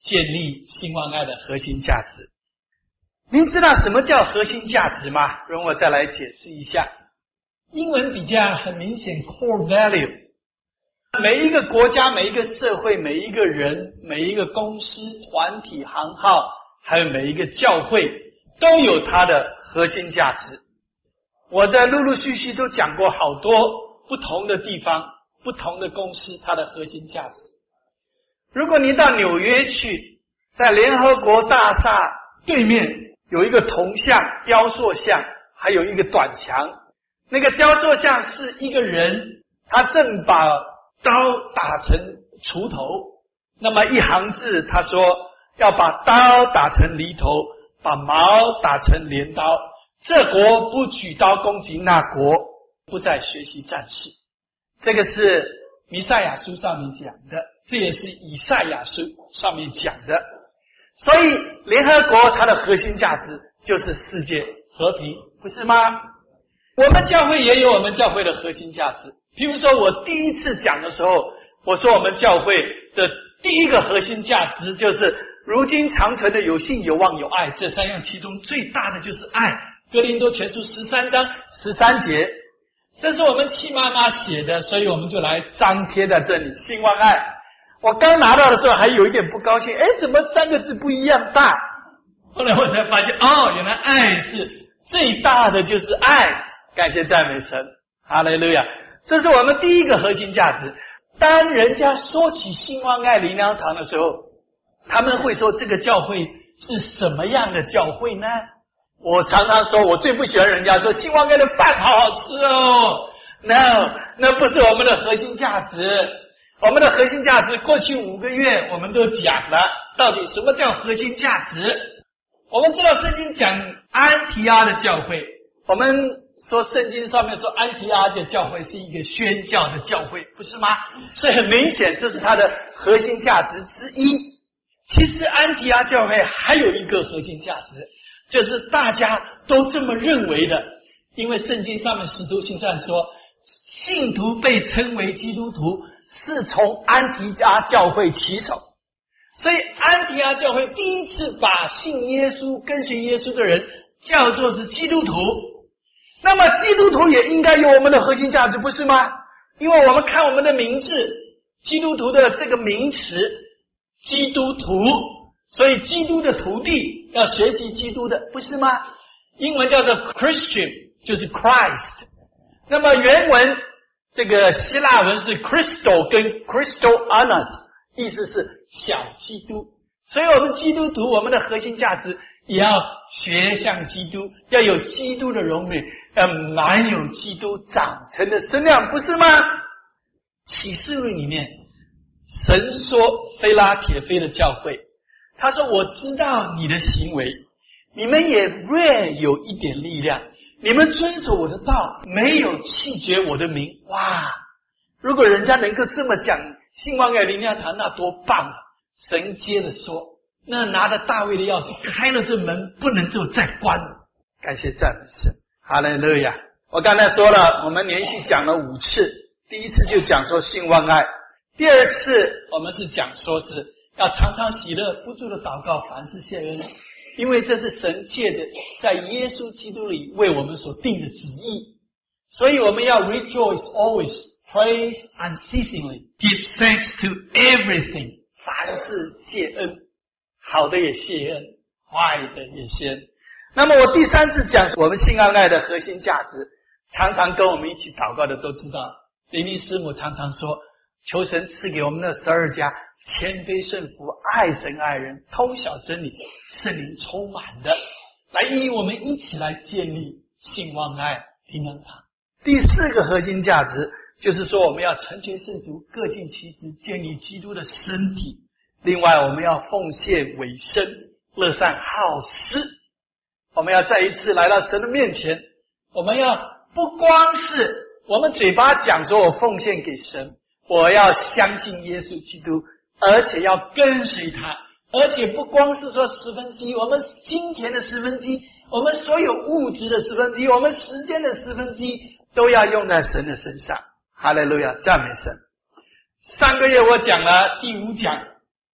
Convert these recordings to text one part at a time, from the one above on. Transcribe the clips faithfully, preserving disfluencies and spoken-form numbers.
建立兴旺爱的核心价值。您知道什么叫核心价值吗？容我再来解释一下。英文比较很明显 core value， 每一个国家、每一个社会、每一个人、每一个公司、团体、行号，还有每一个教会都有它的核心价值。我在陆陆续续都讲过好多不同的地方、不同的公司它的核心价值。如果你到纽约去，在联合国大厦对面有一个铜像、雕塑像，还有一个短墙。那个雕塑像是一个人，他正把刀打成锄头，那么一行字他说要把刀打成犁头，把矛打成镰刀，这国不举刀攻击那国，不再学习战士。这个是弥赛亚书上面讲的，这也是以赛亚书上面讲的。所以联合国它的核心价值就是世界和平，不是吗？我们教会也有我们教会的核心价值。譬如说我第一次讲的时候，我说我们教会的第一个核心价值就是如今长存的有信有望有爱，这三样其中最大的就是爱。哥林多前书十三章十三节，这是我们戚妈妈写的，所以我们就来张贴在这里，兴旺爱。我刚拿到的时候还有一点不高兴，诶，怎么三个字不一样大？后来我才发现，哦，原来爱是最大的就是爱。感谢赞美神，哈利路亚！这是我们第一个核心价值。当人家说起兴旺爱灵粮堂的时候，他们会说这个教会是什么样的教会呢？我常常说，我最不喜欢人家说兴旺爱的饭好好吃哦。No， 那不是我们的核心价值。我们的核心价值，过去五个月我们都讲了，到底什么叫核心价值？我们知道圣经讲安提阿的教会，我们说圣经上面说安提阿的教会是一个宣教的教会，不是吗？所以很明显这是它的核心价值之一。其实安提阿教会还有一个核心价值，就是大家都这么认为的，因为圣经上面使徒行传说信徒被称为基督徒是从安提阿教会起手，所以安提阿教会第一次把信耶稣跟随耶稣的人叫做是基督徒。那么基督徒也应该有我们的核心价值，不是吗？因为我们看我们的名字，基督徒的这个名词基督徒，所以基督的徒弟要学习基督的，不是吗？英文叫做 Christian， 就是 Christ。 那么原文这个希腊文是 Christo 跟 Christoanos， 意思是小基督。所以我们基督徒，我们的核心价值也要学像基督，要有基督的荣美，要满有基督长成的身量，不是吗？启示录里面神说菲拉铁非的教会，他说我知道你的行为，你们也略有一点力量，你们遵守我的道，没有弃绝我的名。哇，如果人家能够这么讲兴旺爱灵粮堂，那多棒啊！神接着说，那拿着大卫的钥匙开了这门，不能就再关了。感谢赞美神，哈利路亚！我刚才说了，我们连续讲了五次，第一次就讲说兴旺爱，第二次我们是讲说是要常常喜乐，不住的祷告，凡事谢恩，因为这是神借的在耶稣基督里为我们所定的旨意，所以我们要 rejoice always, praise unceasingly, give thanks to everything， 凡事谢恩，好的也谢恩，坏的也谢恩。那么我第三次讲我们兴旺爱的核心价值，常常跟我们一起祷告的都知道，林林师母常常说，求神赐给我们的十二家谦卑顺服，爱神爱人，通晓真理，圣灵充满的，来与我们一起来建立兴旺爱灵粮堂。第四个核心价值就是说，我们要成全圣徒，各尽其职，建立基督的身体。另外我们要奉献委身，乐善好施。我们要再一次来到神的面前，我们要不光是我们嘴巴讲说我奉献给神，我要相信耶稣基督，而且要跟随他，而且不光是说十分之一，我们金钱的十分之一，我们所有物质的十分之一，我们时间的十分之一，都要用在神的身上。哈利路亚，赞美神。上个月我讲了第五讲，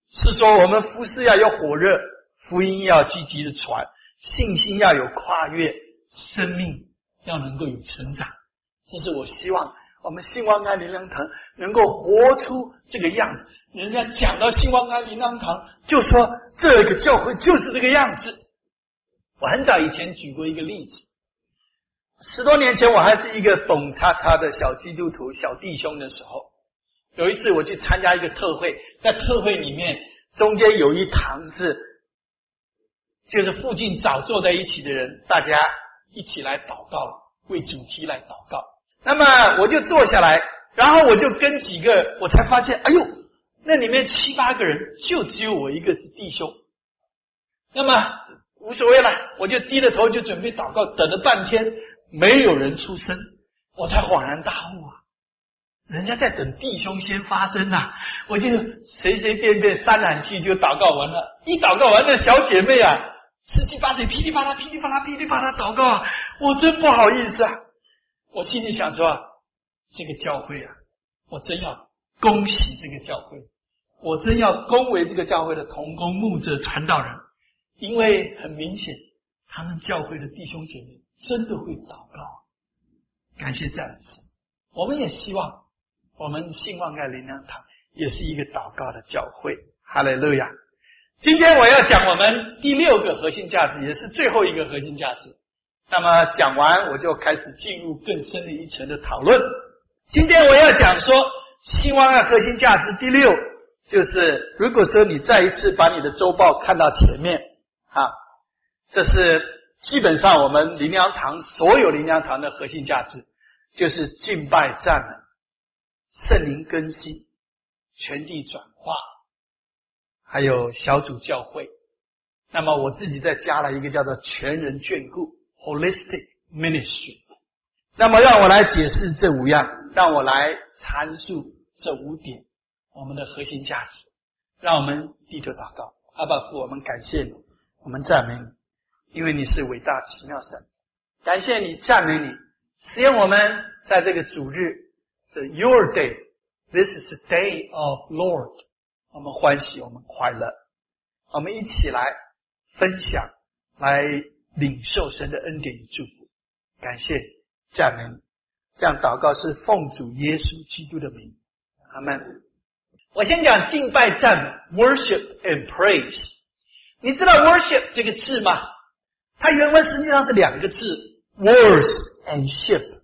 是说我们服事要有火热，福音要积极的传，信心要有跨越，生命要能够有成长。这是我希望我们新望爱灵粮堂能够活出这个样子。人家讲到新望爱灵粮堂，就说这个教会就是这个样子。我很早以前举过一个例子，十多年前我还是一个懂叉叉的小基督徒小弟兄的时候，有一次我去参加一个特会，在特会里面中间有一堂是就是附近早坐在一起的人，大家一起来祷告，为主题来祷告。那么我就坐下来，然后我就跟几个，我才发现哎呦，那里面七八个人就只有我一个是弟兄。那么无所谓了，我就低着头就准备祷告，等了半天没有人出声，我才恍然大悟啊，人家在等弟兄先发声啊，我就随随便便三两句就祷告完了。一祷告完，那小姐妹啊十七八岁噼里啪啦噼里啪啦噼里啪啦祷告啊，我真不好意思啊。我心里想说，这个教会啊，我真要恭喜这个教会，我真要恭维这个教会的同工牧者传道人，因为很明显他们教会的弟兄姐妹真的会祷告。感谢赞美神。我们也希望我们信望爱灵粮堂也是一个祷告的教会。哈利路亚。今天我要讲我们第六个核心价值，也是最后一个核心价值。那么讲完我就开始进入更深的一层的讨论。今天我要讲说信望爱核心价值第六，就是如果说你再一次把你的周报看到前面啊，这是基本上我们灵粮堂所有灵粮堂的核心价值，就是敬拜赞美、圣灵更新、全地转化，还有小组教会。那么我自己再加了一个叫做全人眷顾 Holistic Ministry。 那么让我来解释这五样，让我来阐述这五点我们的核心价值。让我们低头祷告。阿爸父，我们感谢你，我们赞美你，因为你是伟大奇妙神。感谢你，赞美你，使用我们在这个主日的 Your Day， This is the day of Lord， 我们欢喜，我们快乐，我们一起来分享，来领受神的恩典与祝福。感谢赞美你，这样祷告是奉主耶稣基督的名，阿们。我先讲敬拜赞美 Worship and Praise。 你知道 Worship 这个字吗？它原文实际上是两个字 Worth and Ship。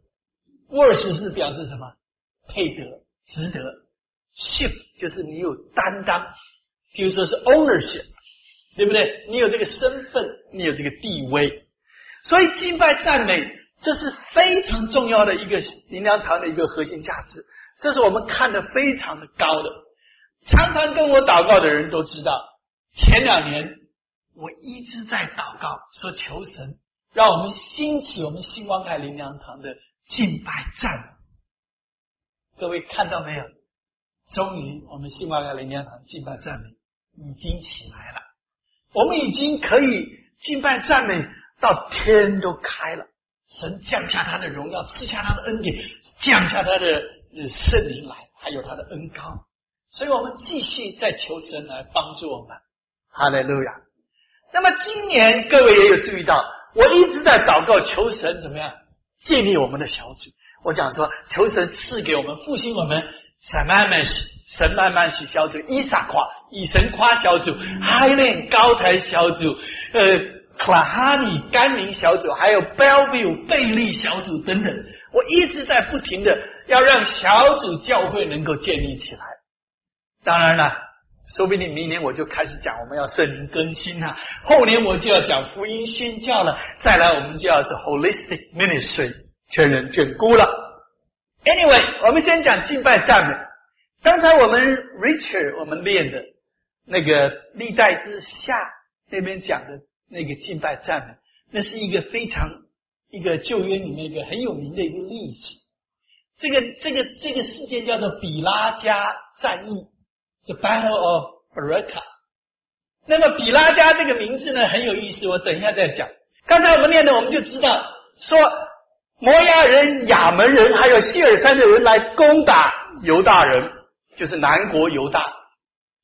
Worth 是表示什么？配得，值得。 Ship 就是你有担当，比如说是 ownership， 对不对？你有这个身份，你有这个地位。所以敬拜赞美这是非常重要的一个灵粮堂的一个核心价值，这是我们看得非常的高的。常常跟我祷告的人都知道，前两年我一直在祷告，说求神让我们兴起我们新望爱灵粮堂的敬拜赞美。各位看到没有？终于我们新望爱灵粮堂敬拜赞美已经起来了，我们已经可以敬拜赞美到天都开了，神降下他的荣耀，赐下他的恩典，降下他的圣灵来，还有他的恩膏。所以我们继续在求神来帮助我们。哈利路亚。那么今年各位也有注意到，我一直在祷告求神怎么样建立我们的小组。我讲说求神赐给我们复兴我们神慢慢许神慢慢许小组、伊萨夸以神夸小组、海炼高台小组、呃克拉哈尼甘宁小组，还有 Bellevue 贝利小组等等。我一直在不停的要让小组教会能够建立起来。当然了，说不定明年我就开始讲我们要圣灵更新了，后年我就要讲福音宣教了，再来我们就要是 Holistic Ministry 全人眷顾了。 Anyway， 我们先讲敬拜赞美。刚才我们 Richard 我们练的那个历代之下那边讲的那个敬拜赞美，那是一个非常一个旧约里面一个很有名的一个例子。这个这个这个事件叫做比拉加战役， The Battle of Beraka。 那么比拉加这个名字呢很有意思，我等一下再讲。刚才我们念的我们就知道说摩押人、亚门人还有希尔山的人来攻打犹大人，就是南国犹大。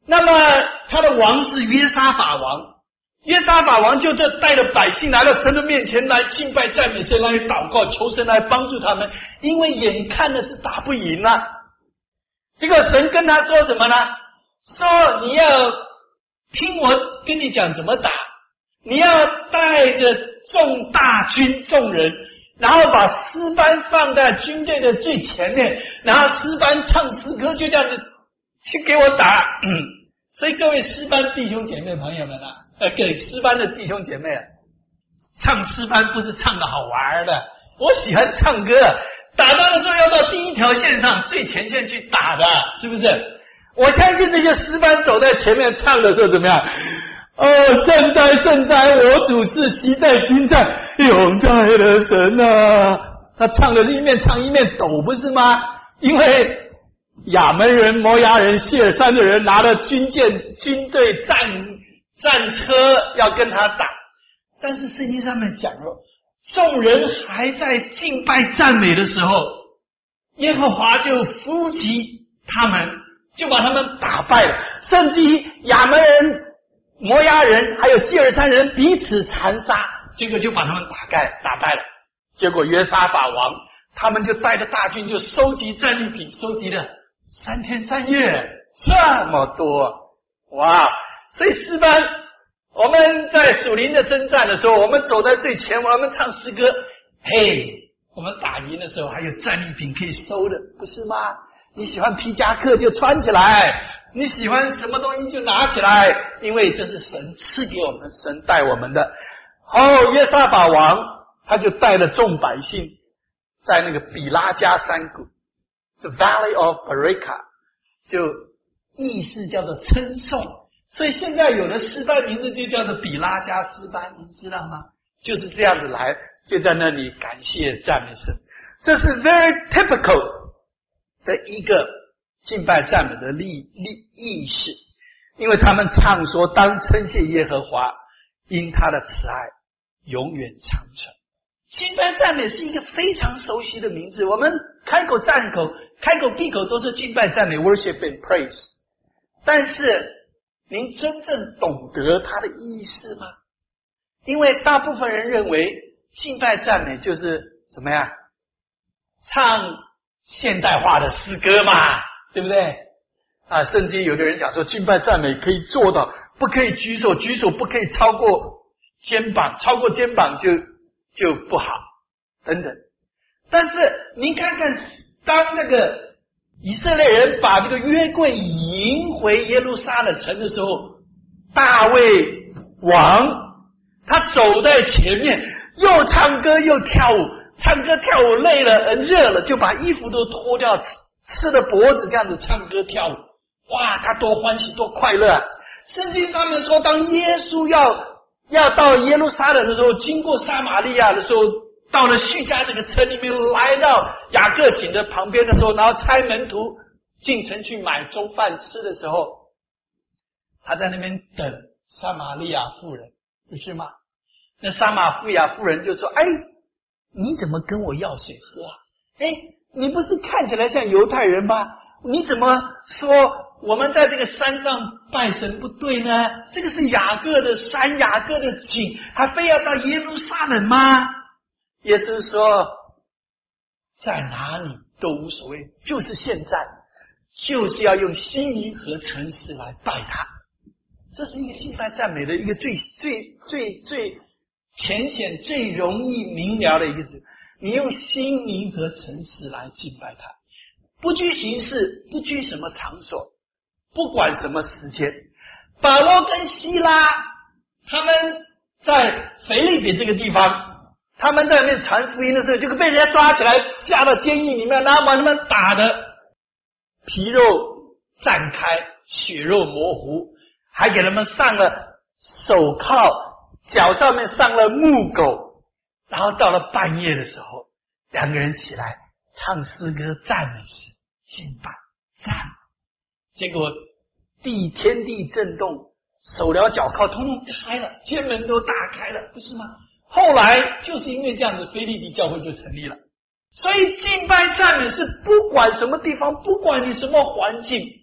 那么他的王是约沙法王，约沙法王就这带着百姓来到神的面前来敬拜赞美神，来祷告求神来帮助他们，因为眼看的是打不赢啊。这个神跟他说什么呢？说你要听我跟你讲怎么打，你要带着众大军众人，然后把诗班放在军队的最前面，然后诗班唱诗歌，就这样子去给我打。嗯，所以各位诗班弟兄姐妹朋友们啊，呃，给诗班的弟兄姐妹啊，唱诗班不是唱的好玩的，我喜欢唱歌，打仗的时候要到第一条线上最前线去打的，是不是？我相信这些诗班走在前面唱的时候怎么样？哦，圣哉圣哉，我主是昔在今在永在的神啊！他唱的一面唱一面抖，不是吗？因为亚扪人、摩押人、谢尔山的人拿了军舰、军队、战战车要跟他打，但是圣经上面讲了，众人还在敬拜赞美的时候，耶和华就伏击他们，就把他们打败了，甚至于亚扪人、摩押人还有谢尔山人彼此残杀，结果就把他们打败打败了。结果约沙法王他们就带着大军就收集战利品，收集了三天三夜，这么多，哇！所以诗班我们在属灵的征战的时候，我们走在最前，我们唱诗歌，嘿，我们打赢的时候还有战利品可以收的，不是吗？你喜欢皮夹克就穿起来，你喜欢什么东西就拿起来，因为这是神赐给我们，神带我们的。哦，约沙法王他就带了众百姓在那个比拉加山谷 The Valley of Beraka， 就意思叫做称颂，所以现在有的诗班名字就叫做比拉加诗班，你知道吗？就是这样子来，就在那里感谢赞美神，这是 very typical的一个敬拜赞美的历历意识，因为他们唱说当称谢耶和华，因他的慈爱永远长存。敬拜赞美是一个非常熟悉的名字，我们开口赞口开口闭口都是敬拜赞美 worship and praise， 但是您真正懂得它的意思吗？因为大部分人认为敬拜赞美就是怎么样唱现代化的诗歌嘛，对不对啊？甚至有的人讲说敬拜赞美可以做到不可以举手，举手不可以超过肩膀，超过肩膀就就不好等等。但是您看看，当那个以色列人把这个约柜迎回耶路撒冷城的时候，大卫王他走在前面，又唱歌又跳舞，唱歌跳舞累了很热了，就把衣服都脱掉，赤着脖子这样子唱歌跳舞，哇，他多欢喜多快乐啊！圣经上面说，当耶稣要要到耶路撒冷的时候，经过撒玛利亚的时候，到了叙加这个城里面，来到雅各井的旁边的时候，然后差门徒进城去买中饭吃的时候，他在那边等撒玛利亚妇人，不是吗？那撒玛利亚妇人就说，哎，你怎么跟我要水喝啊？哎，你不是看起来像犹太人吗？你怎么说我们在这个山上拜神不对呢？这个是雅各的山，雅各的井，还非要到耶路撒冷吗？耶稣说，在哪里都无所谓，就是现在，就是要用心灵和诚实来拜他。这是一个敬拜赞美的一个最最最最浅显、最容易明了的一个字。你用心灵和诚实来敬拜他，不拘形式，不拘什么场所，不管什么时间。保罗跟希拉他们在腓立比这个地方，他们在那边传福音的时候，就被人家抓起来下到监狱里面，然后把他们打的皮肉绽开，血肉模糊，还给他们上了手铐，脚上面上了木狗。然后到了半夜的时候，两个人起来唱诗歌赞美神，敬拜赞美，结果地天地震动，手镣脚铐通通开了，监门都打开了，不是吗？后来就是因为这样子，腓立比教会就成立了。所以敬拜赞美是不管什么地方，不管你什么环境，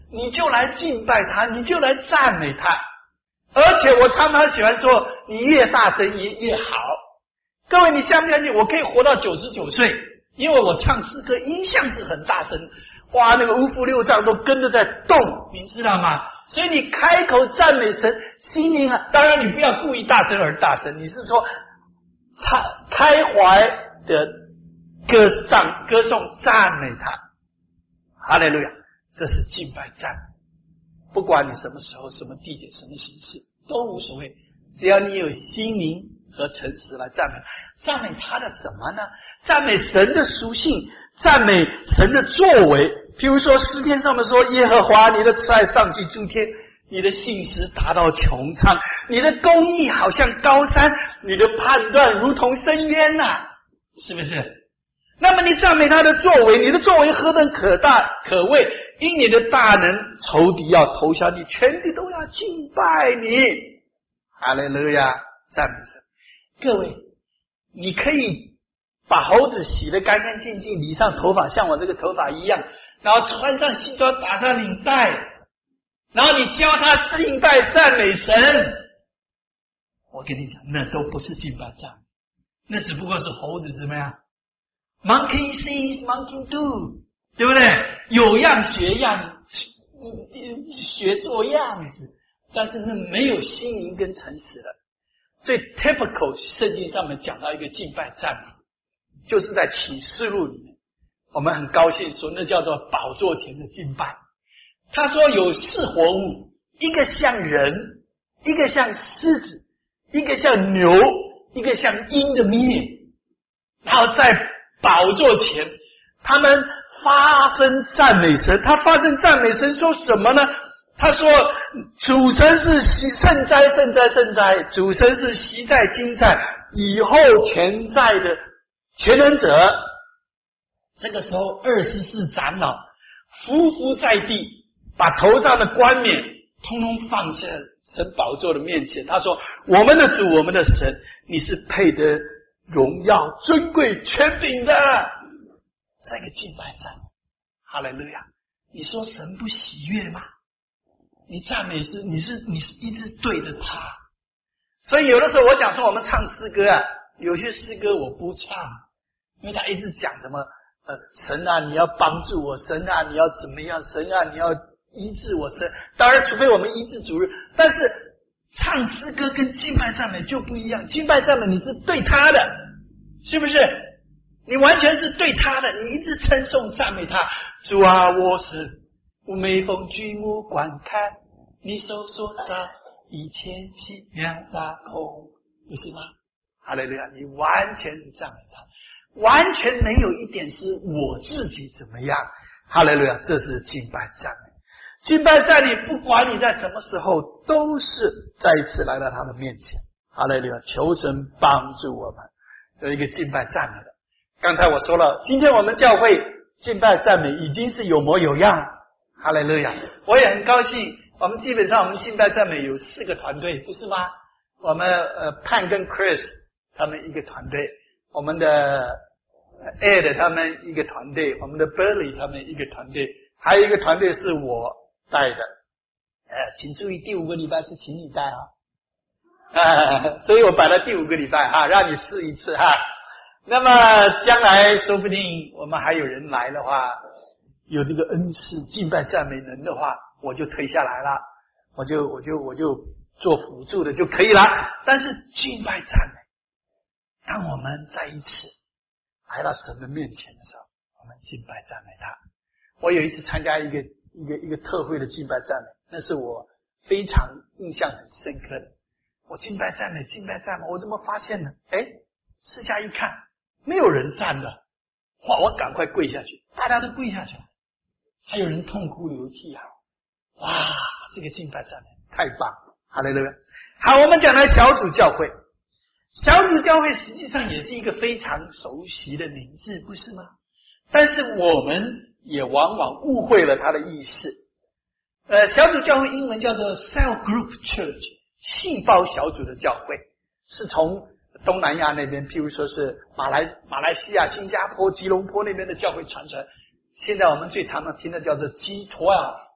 你就来敬拜他，你就来赞美他。而且我常常喜欢说，你越大声越越好。各位，你相不相信我可以活到九十九岁？因为我唱诗歌音像是很大声，哇，那个五腑六脏都跟着在动，你知道吗？所以你开口赞美神，心灵啊，当然你不要故意大声而大声，你是说开怀的歌唱、歌颂、赞美他。哈利路亚，这是敬拜赞美。不管你什么时候、什么地点、什么形式都无所谓，只要你有心灵和诚实来赞美。赞美他的什么呢？赞美神的属性，赞美神的作为。譬如说诗篇上面说，耶和华你的慈爱上去诸天，你的信实达到穹苍，你的公义好像高山，你的判断如同深渊呐、啊，是不是？那么你赞美他的作为，你的作为何等可大可畏，因你的大能，仇敌要投降你，全地都要敬拜你。哈利路亚，赞美神。各位，你可以把猴子洗得干干净净，理上头发像我这个头发一样，然后穿上西装，打上领带，然后你教他敬拜赞美神。我跟你讲，那都不是敬拜赞美，那只不过是猴子怎么样？Monkey sees, monkey do， 对不对？有样学样，学做样子，但是那没有心灵跟诚实的。最 typical 圣经上面讲到一个敬拜赞美，就是在启示录里面，我们很高兴说那叫做宝座前的敬拜。他说有四活物，一个像人，一个像狮子，一个像牛，一个像鹰的面，然后在宝座前，他们发声赞美神。他发声赞美神说什么呢？他说主神是圣哉圣哉圣哉，主神是昔在今在以后全在的全能者。这个时候二十四长老匍匐在地，把头上的冠冕通通放在神宝座的面前。他说我们的主，我们的神，你是配得荣耀尊贵权柄的。这个敬拜赞美，哈利路亚。你说神不喜悦吗？你赞美是你是你是一直对着他。所以有的时候我讲说我们唱诗歌啊，有些诗歌我不唱，因为他一直讲什么呃神啊你要帮助我，神啊你要怎么样，神啊你要医治我，神当然除非我们医治主日，但是唱诗歌跟敬拜赞美就不一样。敬拜赞美你是对他的，是不是？你完全是对他的，你一直称颂赞美他。主啊，我是我每逢举目观看你手所造一切奇妙大空，不是吗？哈利路亚，你完全是赞美他，完全没有一点是我自己怎么样。哈利路亚，这是敬拜赞美。敬拜赞美不管你在什么时候都是再一次来到他的面前。哈利路亚，求神帮助我们有一个敬拜赞美的。刚才我说了，今天我们教会敬拜赞美已经是有模有样。哈利路亚，我也很高兴，我们基本上我们敬拜赞美有四个团队，不是吗？我们呃潘跟 Chris 他们一个团队，我们的 Ed 他们一个团队，我们的 Burley 他们一个团队，还有一个团队是我带的。呃请注意第五个礼拜是请你带啊。呃所以我摆了第五个礼拜啊，让你试一次哈。那么将来说不定我们还有人来的话，有这个恩赐敬拜赞美人的话，我就退下来了，我就我就我就做辅助的就可以了。但是敬拜赞美，当我们再一次来到神的面前的时候，我们敬拜赞美他。我有一次参加一个一个一个特会的敬拜赞美，那是我非常印象很深刻的。我敬拜赞美敬拜赞美，我怎么发现呢？诶私下一看没有人站的，哇！我赶快跪下去，大家都跪下去了，还有人痛哭流涕啊！哇，这个敬拜赞美太棒了，哈利路亚！好，我们讲来小组教会，小组教会实际上也是一个非常熟悉的名字，不是吗？但是我们也往往误会了它的意思。呃，小组教会英文叫做 cell group church， 细胞小组的教会，是从东南亚那边，譬如说是马来马来西亚、新加坡、吉隆坡那边的教会传承。现在我们最常常听的叫做 G 十二，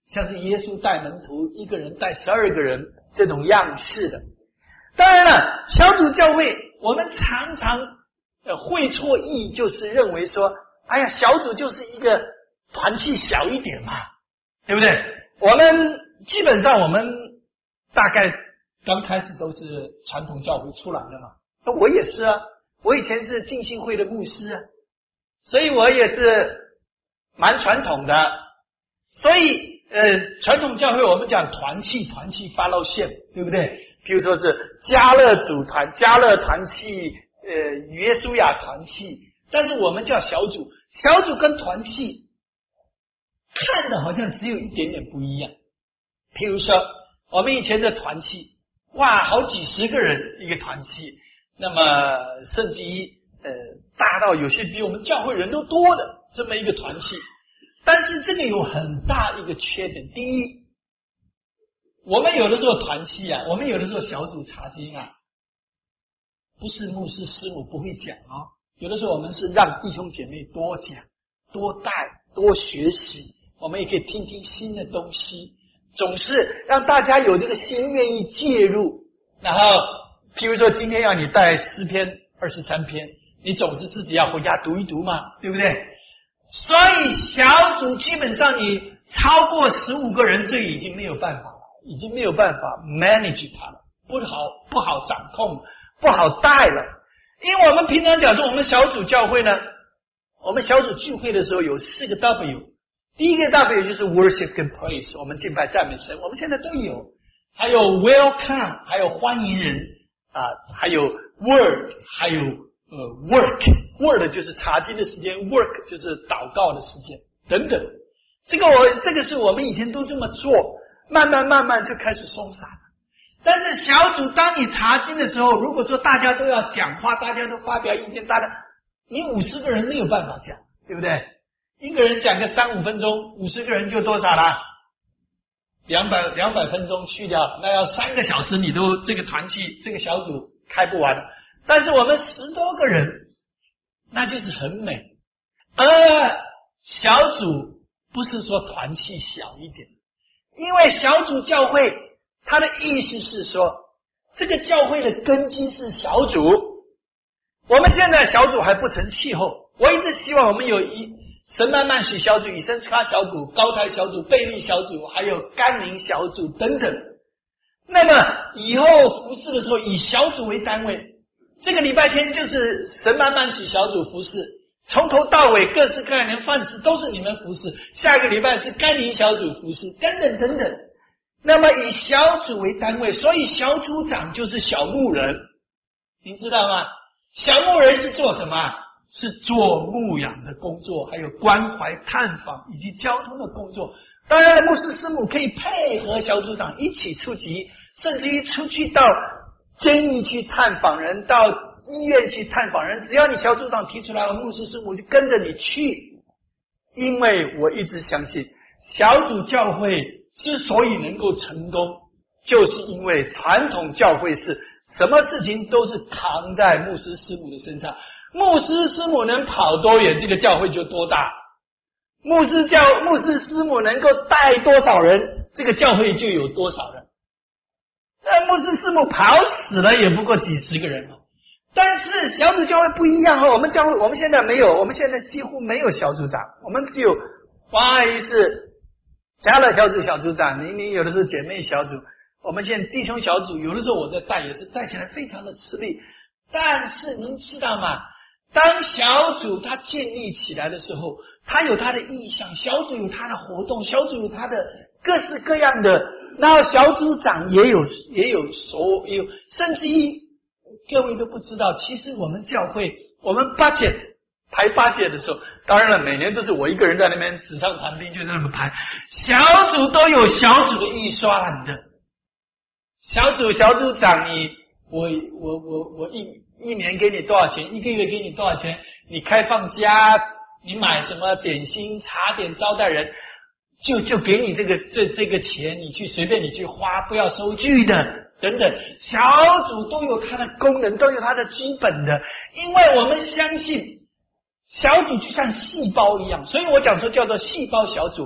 像是耶稣带门徒一个人带十二个人这种样式的。当然了，小组教会我们常常呃会错意，就是认为说，哎呀，小组就是一个团契小一点嘛，对不对？我们基本上我们大概刚开始都是传统教会出来的嘛，那我也是啊，我以前是浸信会的牧师啊，所以我也是蛮传统的。所以呃，传统教会我们讲团契，团契 fellowship， 对不对？比如说是加勒组团、加勒团契、呃约书亚团契，但是我们叫小组，小组跟团契看的好像只有一点点不一样。譬如说我们以前的团契，哇，好几十个人一个团契，那么甚至于呃大到有些比我们教会人都多的这么一个团契。但是这个有很大一个缺点，第一，我们有的时候团契啊，我们有的时候小组查经啊，不是牧师师母不会讲哦，有的时候我们是让弟兄姐妹多讲、多带、多学习，我们也可以听听新的东西，总是让大家有这个心愿意介入。然后譬如说今天要你带诗篇二十三篇，你总是自己要回家读一读嘛，对不对？所以小组基本上你超过十五个人，这已经没有办法了，已经没有办法 manage 它了，不好不好掌控，不好带了。因为我们平常讲说我们小组教会呢，我们小组聚会的时候有四个 W， 第一个 W 就是 worship 跟 praise， 我们敬拜赞美神，我们现在都有，还有 welcome， 还有欢迎人啊，还有 word， 还有呃 work，word 就是查经的时间 ，work 就是祷告的时间等等。这个我这个是我们以前都这么做，慢慢慢慢就开始松散了。但是小组当你查经的时候，如果说大家都要讲话，大家都发表意见，大家你五十个人没有办法讲，对不对？一个人讲个三五分钟，五十个人就多少了？两百两百分钟去掉，那要三个小时你都这个团契这个小组开不完。但是我们十多个人，那就是很美。而小组不是说团契小一点，因为小组教会它的意思是说，这个教会的根基是小组。我们现在小组还不成气候，我一直希望我们有一神曼曼许小组、以身卡小组、高台小组、贝利小组，还有甘霖小组等等。那么以后服事的时候以小组为单位，这个礼拜天就是神曼曼许小组服事，从头到尾各式各样的饭食都是你们服事，下一个礼拜是甘霖小组服事等等等等。那么以小组为单位，所以小组长就是小牧人，您知道吗？小牧人是做什么？是做牧养的工作，还有关怀探访以及交通的工作。当然牧师师母可以配合小组长一起出击，甚至于出去到监狱去探访人，到医院去探访人，只要你小组长提出来了，牧师师母就跟着你去。因为我一直相信小组教会之所以能够成功，就是因为传统教会是什么事情都是扛在牧师师母的身上，牧师师母能跑多远，这个教会就多大。牧师教牧师师母能够带多少人，这个教会就有多少人。那牧师师母跑死了也不过几十个人嘛。但是小组教会不一样哦，我们教会我们现在没有，我们现在几乎没有小组长，我们只有黄阿姨是加了小组小组长，明明有的时候姐妹小组，我们现在弟兄小组有的时候我在带也是带起来非常的吃力。但是您知道吗？当小组它建立起来的时候，它有它的意向，小组有它的活动，小组有它的各式各样的，然后小组长也有也有所有，甚至于各位都不知道，其实我们教会我们 budget 排 budget 的时候，当然了每年都是我一个人在那边纸上谈兵，就那么排，小组都有小组的预算的。小组小组长你我我我我一一年给你多少钱，一个月给你多少钱，你开放家，你买什么点心茶点招待人，就就给你这个这这个钱，你去随便你去花，不要收据的等等。小组都有它的功能，都有它的基本的，因为我们相信小组就像细胞一样，所以我讲说叫做细胞小组，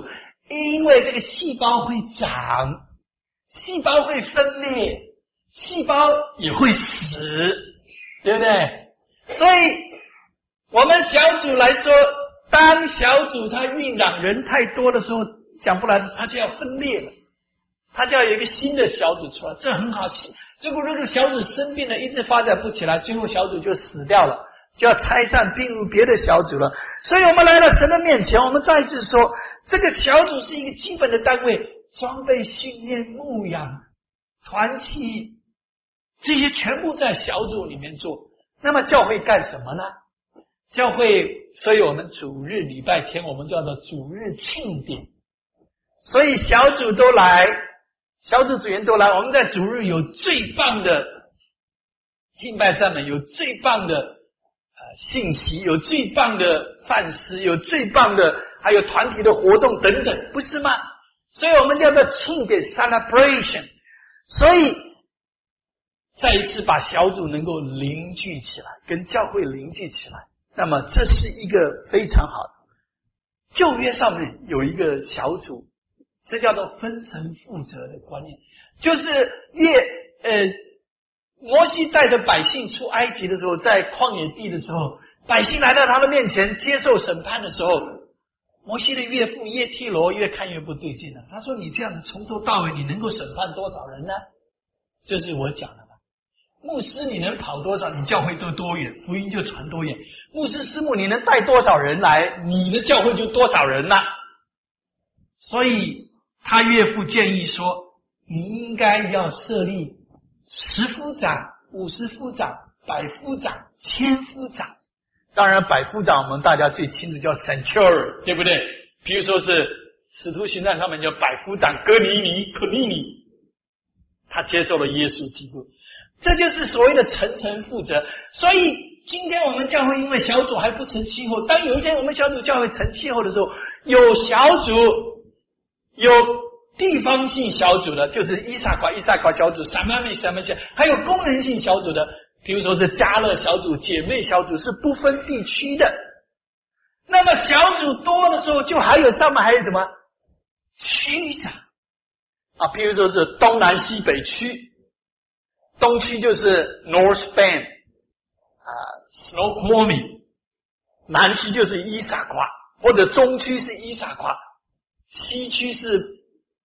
因为这个细胞会长，细胞会分裂，细胞也会死，对不对？所以我们小组来说，当小组它酝酿人太多的时候，讲不来它就要分裂了，它就要有一个新的小组出来，这很好。结果这个小组生病了，一直发展不起来，最后小组就死掉了，就要拆散并入别的小组了。所以我们来到神的面前，我们再一次说，这个小组是一个基本的单位，装备、训练、牧养、团契，这些全部在小组里面做。那么教会干什么呢？教会，所以我们主日礼拜天我们叫做主日庆典，所以小组都来，小组组员都来，我们在主日有最棒的敬拜赞美，有最棒的呃信息，有最棒的饭食，有最棒的还有团体的活动等等，不是吗？所以我们叫做庆典 celebration。 所以再一次把小组能够凝聚起来，跟教会凝聚起来，那么这是一个非常好的。旧约上面有一个小组，这叫做分层负责的观念，就是越呃摩西带着百姓出埃及的时候，在旷野地的时候，百姓来到他的面前接受审判的时候，摩西的岳父耶提罗越看越不对劲了，他说你这样从头到尾你能够审判多少人呢？这是我讲的吧。牧师你能跑多少，你教会就多远，福音就传多远。牧师师母你能带多少人来，你的教会就多少人了。所以他岳父建议说，你应该要设立十夫长、五十夫长、百夫长、千夫长。当然百夫长我们大家最清楚叫 centurion， 对不对？比如说是使徒行传上面叫百夫长哥尼尼可尼尼，他接受了耶稣基督，这就是所谓的层层负责。所以今天我们教会因为小组还不成气候，当有一天我们小组教会成气候的时候，有小组，有地方性小组的，就是伊萨卡伊萨卡小组，撒玛米撒玛小，还有功能性小组的，比如说是加勒小组、姐妹小组，是不分地区的。那么小组多的时候，就还有上面还有什么区长啊，比如说是东南西北区，东区就是 North Bend 啊 Snoqualmie， 南区就是伊萨卡，或者中区是伊萨卡，西区是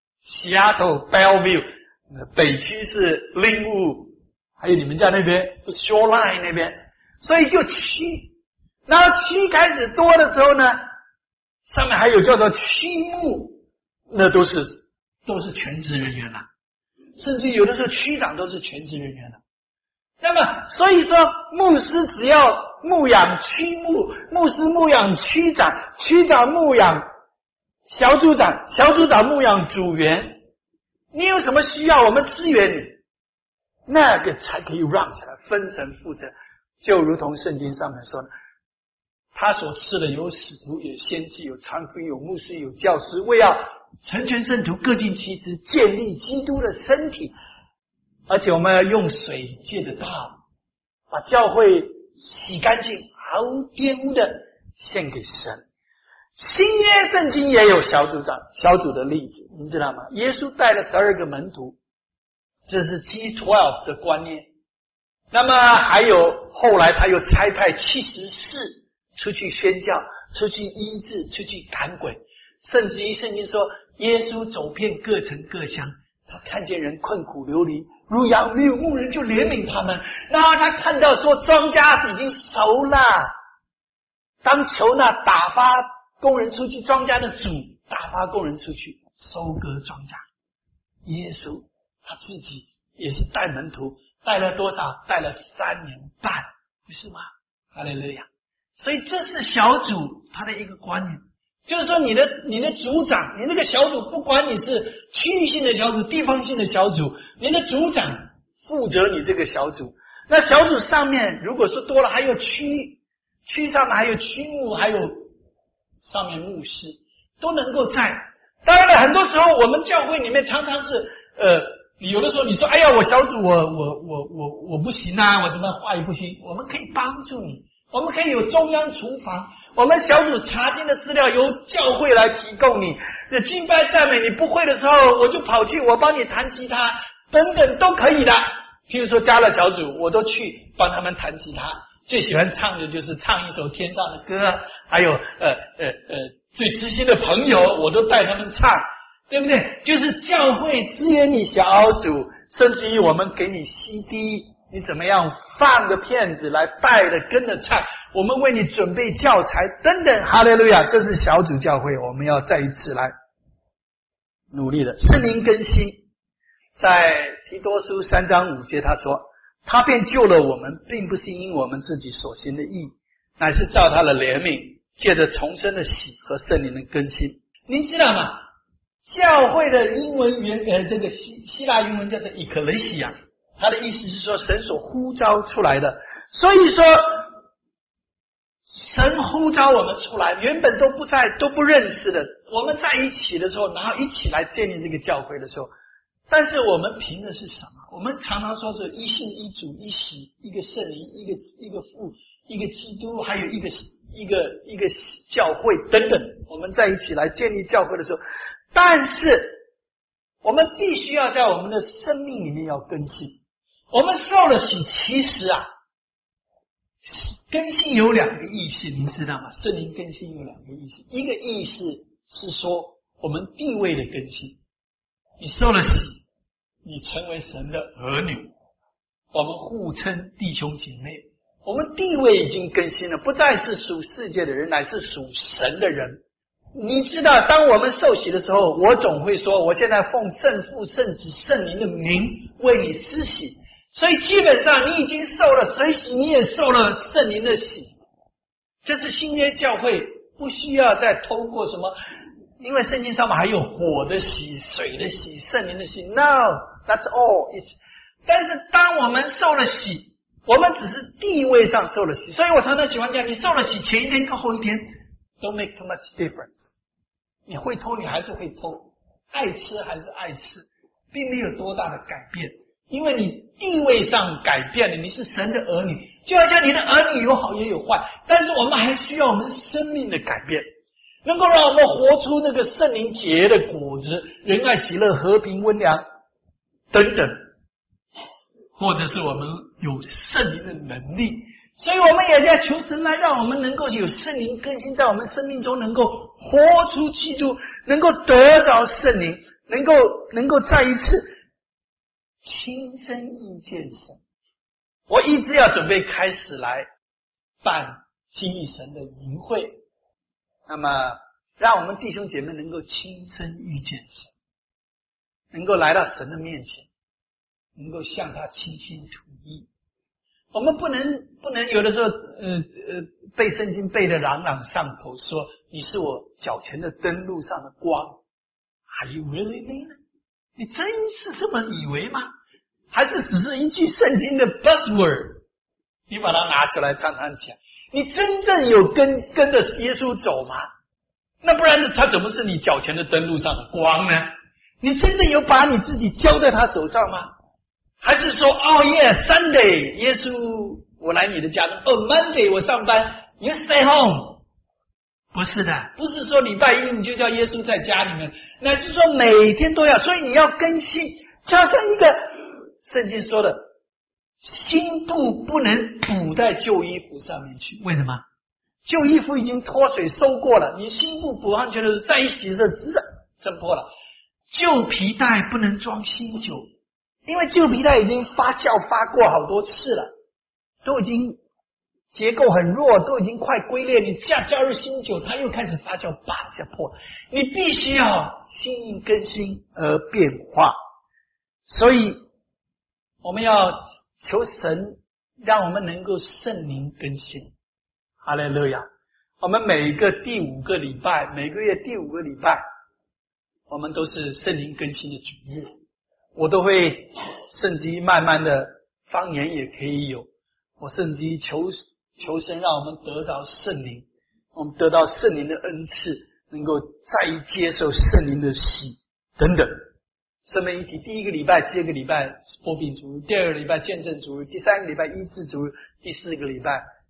Seattle Bellevue， 北区是 Linwood， 还有你们家那边 Shoreline 那边，所以就区。然后区开始多的时候呢，上面还有叫做区牧，那都是都是全职人员了，甚至有的时候区长都是全职人员了。那么所以说牧师只要牧养区牧，牧师牧养区长，区长牧养小组长，小组长牧养组员，你有什么需要我们支援你，那个才可以让起来，分层负责。就如同圣经上面说的，他所赐的有使徒，有先知，有传福音，有牧师，有教师，为要成全圣徒，各尽其职，建立基督的身体。而且我们要用水借的道，把教会洗干净，毫无玷污的献给神。新约圣经也有小组长、小组的例子，你知道吗？耶稣带了十二个门徒，这是 G 十二 的观念。那么还有后来他又差派七十四出去宣教，出去医治，出去赶鬼，甚至于圣经说耶稣走遍各城各乡，他看见人困苦流离如羊，没有牧人就怜悯他们。然后他看到说庄稼已经熟了，当求那打发工人出去，庄稼的主打发工人出去收割庄稼。耶稣他自己也是带门徒，带了多少？带了三年半，不是吗？哈利路亚。所以这是小组他的一个观念，就是说你的你的组长，你那个小组，不管你是区域性的小组、地方性的小组，你的组长负责你这个小组。那小组上面如果说多了，还有区区上面还有区牧，还有上面牧师都能够在。当然了，很多时候我们教会里面常常是呃，有的时候你说哎呀我小组我我我我我不行啊，我怎么话也不行，我们可以帮助你。 我们可以有中央厨房，我们小组查经的资料由教会来提供你。敬拜赞美你不会的时候，我就跑去我帮你弹吉他，等等都可以的。譬如说加了小组，我都去帮他们弹吉他。最喜欢唱的就是唱一首天上的歌，还有呃呃呃最知心的朋友，我都带他们唱，对不对？就是教会支援你小组，甚至于我们给你 C D， 你怎么样放个片子来带着跟着唱，我们为你准备教材等等。哈利路亚，这是小组教会，我们要再一次来努力的。圣灵更新，在提多书三章五节他说，他便救了我们，并不是因我们自己所行的义，乃是照他的怜悯，借着重生的喜和圣灵的更新。您知道吗？教会的英文原呃这个希希腊英文叫做 ecclesia， 它的意思是说神所呼召出来的。所以说神呼召我们出来，原本都不在都不认识的，我们在一起的时候，然后一起来建立这个教会的时候，但是我们凭的是什么？我们常常说是一信一主一洗，一个圣灵，一个一个父，一个基督，还有一个一个一个教会等等，我们在一起来建立教会的时候，但是我们必须要在我们的生命里面要更新。我们受了洗，其实啊更新有两个意思，您知道吗？圣灵更新有两个意思，一个意思是说我们地位的更新，你受了洗，你成为神的儿女，我们互称弟兄姐妹，我们地位已经更新了，不再是属世界的人，乃是属神的人。你知道当我们受洗的时候，我总会说我现在奉圣父圣子圣灵的名为你施洗，所以基本上你已经受了水洗，你也受了圣灵的洗。这是新约教会不需要再透过什么，因为圣经上面还有火的洗、水的洗、圣灵的洗。 No, that's all. It's... 但是当我们受了洗，我们只是地位上受了洗，所以我常常喜欢讲，你受了洗前一天跟后一天 don't make too much difference。 你会偷你还是会偷，爱吃还是爱吃，并没有多大的改变，因为你地位上改变了，你是神的儿女，就好像你的儿女有好也有坏，但是我们还需要我们生命的改变，能够让我们活出那个圣灵结的果子，仁爱喜乐和平温良等等，或者是我们有圣灵的能力。所以我们也在求神来让我们能够有圣灵更新，在我们生命中能够活出基督，能够得着圣灵，能够能够再一次亲身遇见神。我一直要准备开始来办经历神的营会，那么让我们弟兄姐妹能够亲身遇见神，能够来到神的面前，能够向他倾心吐意。我们不能不能有的时候呃呃背圣经背得朗朗上口，说你是我脚前的灯，路上的光。 Are you really mean it？ 你真是这么以为吗？还是只是一句圣经的 buzzword， 你把它拿出来常常讲，你真正有跟跟着耶稣走吗？那不然他怎么是你脚前的灯，路上的光呢？你真正有把你自己交在他手上吗？还是说哦耶 Sunday 耶稣我来你的家中，哦 Monday 我上班 You stay home？ 不是的，不是说礼拜一你就叫耶稣在家里面，乃是说每天都要，所以你要更新，就好像一个圣经说的新布不能补在旧衣服上面去。为什么？旧衣服已经脱水收过了，你新布补上去的时候再一洗的滋挣破了。旧皮带不能装新酒，因为旧皮带已经发酵发过好多次了，都已经结构很弱，都已经快龟裂，你加加入新酒它又开始发酵，啪一下破了。你必须要心意更新而变化，所以我们要求神让我们能够圣灵更新。哈利路亚！我们每个第五个礼拜，每个月第五个礼拜，我们都是圣灵更新的主日，我都会甚至于慢慢的方言也可以有，我甚至于求求神让我们得到圣灵，我们得到圣灵的恩赐，能够再接受圣灵的洗等等。生命一体，第一个礼拜第二个礼拜波饼主日，第二个礼拜见证主日，第三个礼拜医治主日，第四个礼拜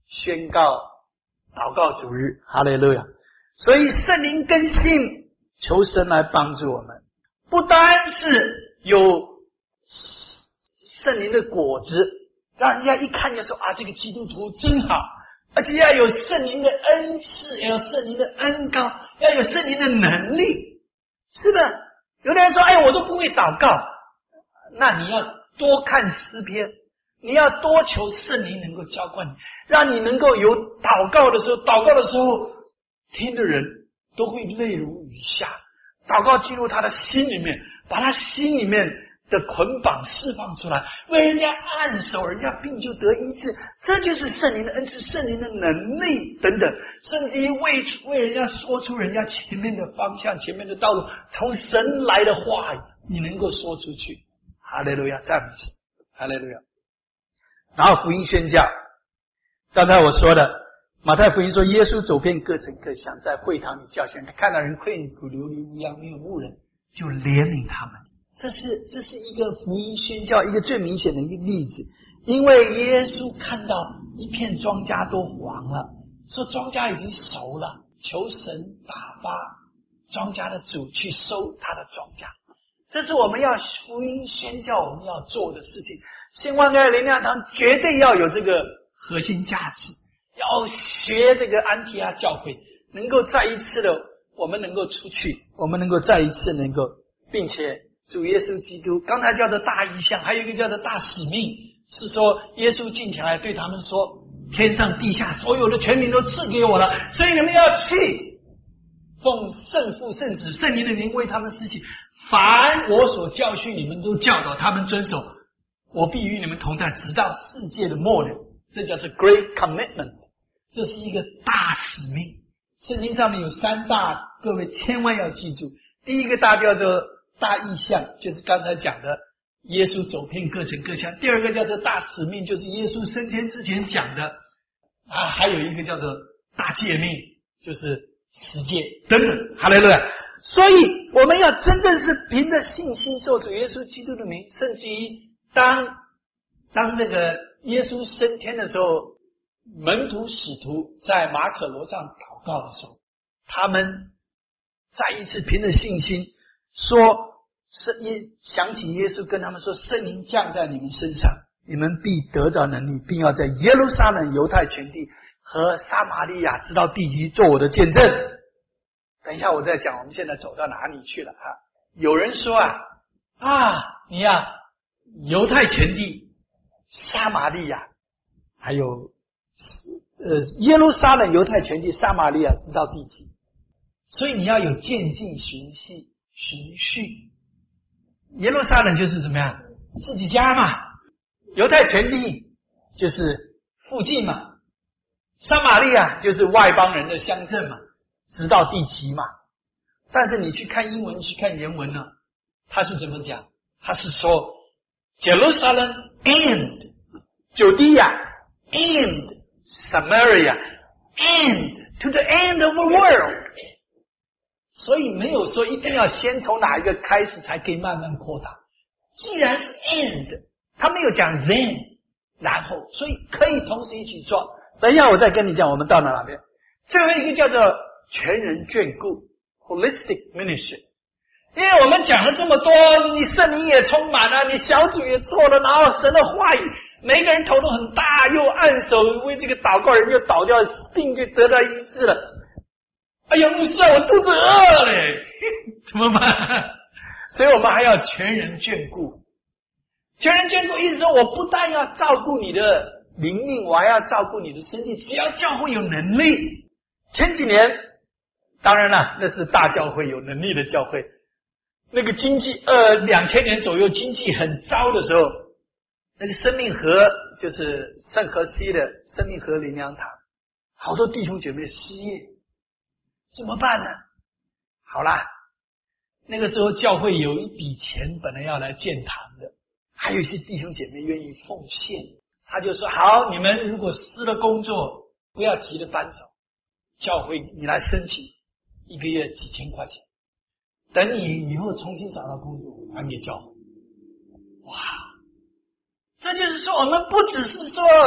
宣告祷告主日，哈利路亚。所以圣灵更新，求神来帮助我们，不单是有圣灵的果子，让人家一看就说啊，这个基督徒真好，而且要有圣灵的恩赐，要有圣灵的恩膏，要有圣灵的能力。是的，有的人说，哎，我都不会祷告，那你要多看诗篇，你要多求圣灵能够浇灌你，让你能够有祷告的时候，祷告的时候听的人都会泪如雨下，祷告进入他的心里面，把他心里面的捆绑释放出来，为人家按手，人家病就得医治。这就是圣灵的恩赐，圣灵的能力等等，甚至于为为人家说出人家前面的方向，前面的道路，从神来的话语你能够说出去。哈利路亚，赞美神，哈利路亚。然后福音宣教，刚才我说的马太福音说，耶稣走遍各城各乡，在会堂里教训，看到人困苦流离无央，没有牧人，就怜悯他们。这是这是一个福音宣教一个最明显的一个例子。因为耶稣看到一片庄稼都黄了，说庄稼已经熟了，求神打发庄稼的主去收他的庄稼。这是我们要福音宣教我们要做的事情。新万爱灵粮堂绝对要有这个核心价值，要学这个安提阿教会，能够再一次的我们能够出去，我们能够再一次能够，并且主耶稣基督刚才叫做大异象，还有一个叫做大使命，是说耶稣进前来对他们说，天上地下所有的权柄都赐给我了，所以你们要去，奉圣父圣子圣灵的名为他们施洗，凡我所教训你们都教导他们遵守，我必与你们同在，直到世界的末了。这叫做 Great Commitment， 这是一个大使命。圣经上面有三大，各位千万要记住。第一个大叫做大异象，就是刚才讲的耶稣走遍各城各乡。第二个叫做大使命，就是耶稣升天之前讲的啊，还有一个叫做大诫命，就是十诫等等。哈利路亚。所以我们要真正是凭着信心做主耶稣基督的名，甚至于当当这个耶稣升天的时候，门徒使徒在马可楼上祷告的时候，他们再一次凭着信心说，想起耶稣跟他们说，圣灵降在你们身上，你们必得着能力，并要在耶路撒冷、犹太全地和撒玛利亚直到地极做我的见证。等一下我再讲我们现在走到哪里去了啊？有人说啊啊，你呀、啊，犹太全地、撒玛利亚，还有呃耶路撒冷、犹太全地、撒玛利亚直到地极，所以你要有渐进循序循序。耶路撒冷就是怎么样，自己家嘛，犹太全地就是附近嘛，撒玛利亚就是外邦人的乡镇嘛，直到地极嘛。但是你去看英文，去看原文呢，他是怎么讲？他是说 Jerusalem and Judea and Samaria and to the end of the world。 所以没有说一定要先从哪一个开始才可以慢慢扩大。既然是 and， 他没有讲 then 然后，所以可以同时一起做。等一下我再跟你讲我们到了哪边。最后一个叫做全人眷顾 holistic ministry。 因为我们讲了这么多，你圣灵也充满了，你小组也做了，然后神的话语每个人头都很大，又按手为这个祷告，人就倒掉，病就得到医治了。哎呀，牧师啊，我肚子饿嘞，怎么办？所以我们还要全人眷顾。全人眷顾意思说，我不但要照顾你的灵命，我还要照顾你的身体。只要教会有能力，前几年当然了，那是大教会，有能力的教会。那个经济呃两千年左右经济很糟的时候，那个生命河就是圣河西的生命河灵粮堂，好多弟兄姐妹失业，怎么办呢？好啦，那个时候教会有一笔钱本来要来建堂的，还有一些弟兄姐妹愿意奉献，他就说好，你们如果失了工作不要急着搬走，教会你来申请一个月几千块钱，等你以后重新找到工作还给教会。哇，这就是说我们不只是说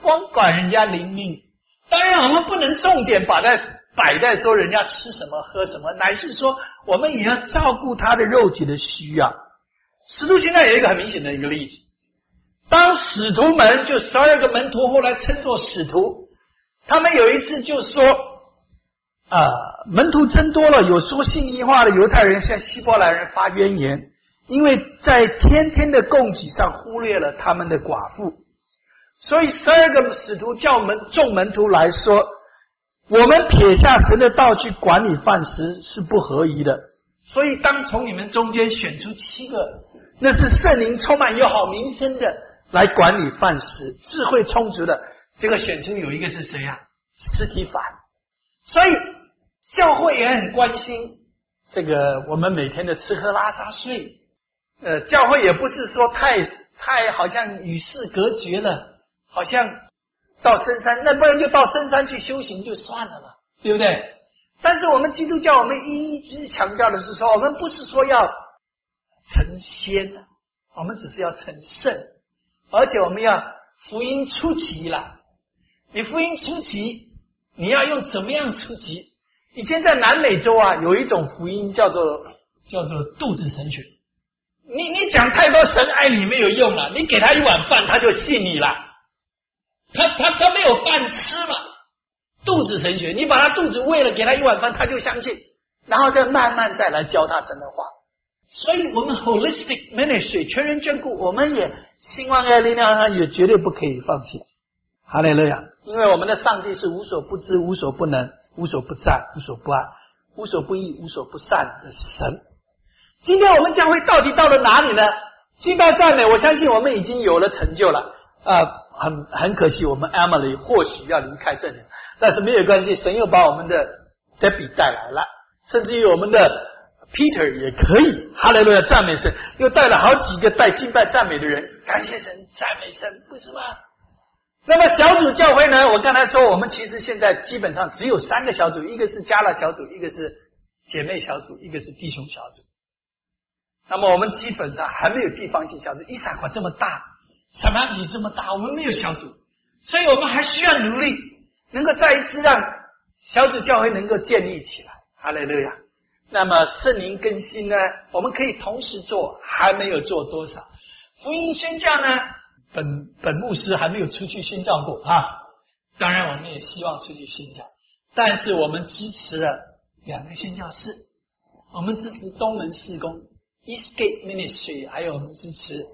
光管人家灵命。当然我们不能重点把它摆在说人家吃什么喝什么，乃是说我们也要照顾他的肉体的需要。使徒行传有一个很明显的一个例子，当使徒们就十二个门徒后来称作使徒，他们有一次就说啊、呃，门徒增多了，有说信耶和华的犹太人向希伯来人发冤言，因为在天天的供给上忽略了他们的寡妇。所以十二个使徒叫门众门徒来说，我们撇下神的道去管理饭食是不合宜的，所以当从你们中间选出七个，那是圣灵充满有好名声的来管理饭食，智慧充足的，这个选出有一个是谁啊？司提反。所以教会也很关心这个我们每天的吃喝拉撒睡。呃，教会也不是说太太好像与世隔绝了，好像到深山，那不然就到深山去修行就算了嘛，对不对？但是我们基督教我们一直强调的是说，我们不是说要成仙，我们只是要成圣，而且我们要福音初级了。你福音初级，你要用怎么样初级？以前在南美洲啊，有一种福音叫做叫做肚子神学。你你讲太多神爱你没有用了，你给他一碗饭他就信你了。他他他没有饭吃嘛，肚子神学，你把他肚子喂了，给他一碗饭他就相信，然后再慢慢再来教他神的话。所以我们 holistic ministry 全人眷顾，我们也兴旺爱力量上也绝对不可以放弃。哈利路亚！因为我们的上帝是无所不知、无所不能、无所不在、无所不爱、无所不义、无所不善的神。今天我们教会到底到了哪里呢？敬拜赞美，我相信我们已经有了成就了。呃，很很可惜，我们 Emily 或许要离开这里，但是没有关系，神又把我们的 Debbie 带来了，甚至于我们的 Peter 也可以，哈利路亚，赞美神，又带了好几个带敬拜赞美的人，感谢神，赞美神，不是吗？那么小组教会呢，我刚才说我们其实现在基本上只有三个小组，一个是加勒小组，一个是姐妹小组，一个是弟兄小组。那么我们基本上还没有地方性小组，伊萨款这么大，撒马比这么大，我们没有小组，所以我们还需要努力，能够再一次让小组教会能够建立起来。哈利路亚！那么圣灵更新呢，我们可以同时做，还没有做多少。福音宣教呢，本本牧师还没有出去宣教过啊，当然我们也希望出去宣教，但是我们支持了两个宣教士，我们支持东门事工 Eastgate Ministry， 还有我们支持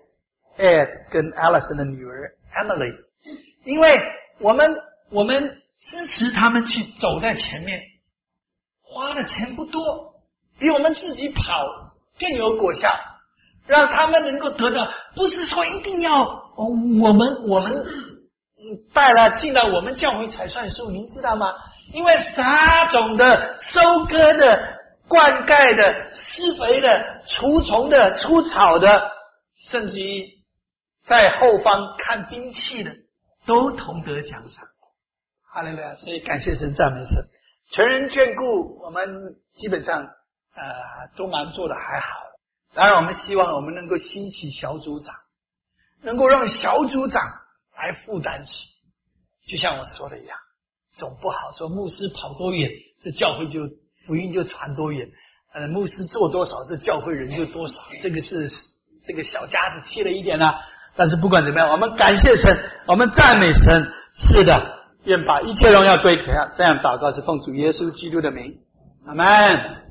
Ed 跟 Allison 的女儿 Emily， 因为我们我们支持他们去走在前面，花的钱不多，比我们自己跑更有果效，让他们能够得到，不是说一定要、哦、我们我们带了进了我们教会才算数，您知道吗？因为撒种的、收割的、灌溉的、施肥的、除虫的、除草的，甚至于在后方看兵器的，都同得奖赏。哈利路亚！所以感谢神，赞美神，全人眷顾，我们基本上呃都蛮做的还好。当然我们希望我们能够兴起小组长，能够让小组长来负担起，就像我说的一样，总不好说牧师跑多远，这教会就福音就传多远，呃，牧师做多少，这教会人就多少，这个是这个小家子气了一点啦、啊。但是不管怎么样，我们感谢神，我们赞美神，是的，愿把一切荣耀归给他。这样祷告是奉主耶稣基督的名，阿们。